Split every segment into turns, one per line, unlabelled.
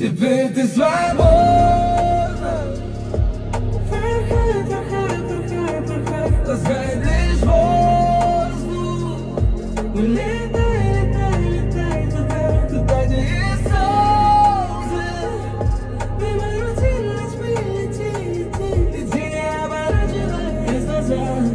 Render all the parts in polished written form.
Теперь ты свободна. Ласкает лишь воздух. Улетай, летай, летай туда, туда, где есть солнце. Мимо рутины тьмы лети, лети, лети, не оборачиваясь назад.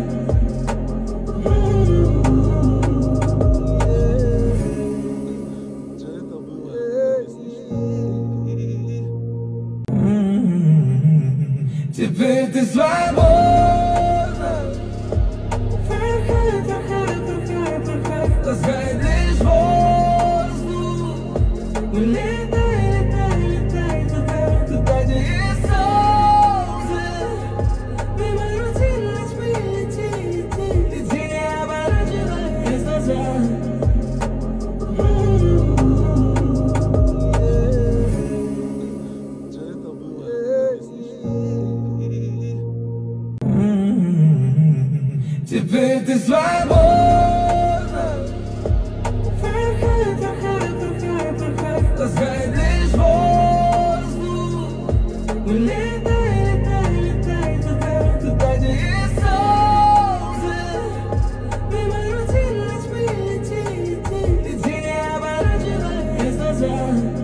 Теперь ты свободна. Ласкает лишь воздух. Улетай, летай, летай туда, туда, где есть солнце. Мимо рутины тьмы лети, лети, лети, не оборачиваясь назад. Теперь ты свободна. Ласкает лишь воздух. Улетай, летай, летай туда, туда, где есть солнце. Мимо рутины тьмы лети, лети, лети, не оборачиваясь назад.